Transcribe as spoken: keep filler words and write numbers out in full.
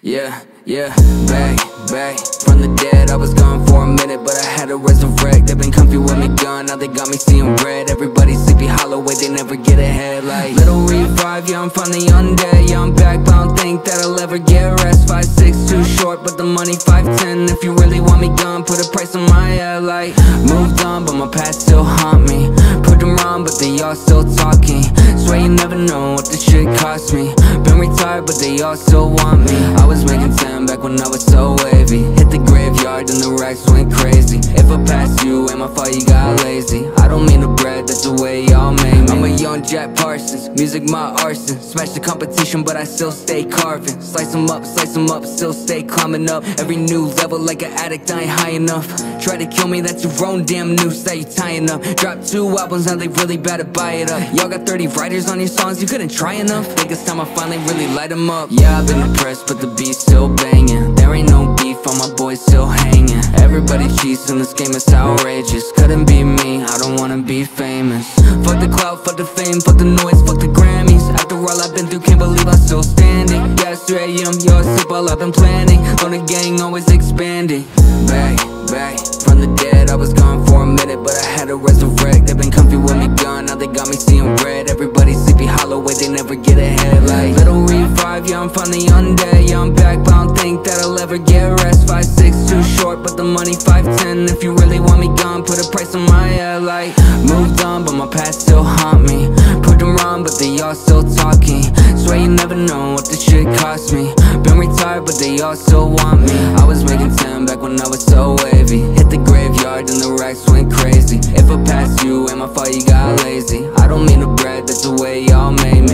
Yeah, yeah, back, back from the dead. I was gone for a minute, but I had to resurrect. They've been comfy with me gone, now they got me seeing red. Everybody sleepy hollow way, they never get ahead. Like little revive, yeah, I'm finally undead. Yeah, I'm back, but I don't think that I'll ever get rest. Five six too short, but the money five ten. If you really want me gone, put a price on my head. Like moved on, but my past still haunt me. Put them wrong, but they all still talking. Swear you never know what this shit cost me. Been retired, but they all still want me. I was making ten back when I was so wavy. Hit the graveyard and the racks went crazy. If I passed you, ain't my fault you got lazy. I don't mean to brag, that's the way y'all made me. I'm a young Jack Parsons, music my arson. Smash the competition, but I still stay carving. Slice them up, slice them up, still stay climbing up. Every new level like an addict, I ain't high enough. Try to kill me, that's your own damn noose that you tying up. Drop two albums, now they really better buy it up. Y'all got thirty writers on your songs, you couldn't try enough. Think it's time I finally really light them up. Yeah, I've been depressed, but the beat's still banging. There ain't no beef, all my boys still hanging. Everybody cheats in this game, it's outrageous. Couldn't be me, I don't wanna be famous. Fuck the clout, fuck the fame, fuck the noise, fuck the Grammys. After all I've been through, can't believe I'm still standing. Yeah, it's three A M, yo, it's all I've been planning. On the gang, always expanding. Back, back from the dead, I was gone for a minute, but I had to resurrect. They've been comfy with me gone, now they got me seeing red. Everybody sleepy hollow way, they never get ahead. Like little revive, yeah, I'm finally undead. Yeah, I'm back, but I don't think that I'll ever get rest. Five six too short, but the money five ten. If you really want me gone, put a price on my head. Like moved on, but my past still haunt me. Put them wrong, but they all still talking. Swear you never know what this shit cost me. Been retired, but they all still want me. I was making ten back when I was so wavy. Hit the graveyard and the racks went crazy. If I passed you, ain't my fault you got lazy. I don't mean to brag, that's the way y'all made me.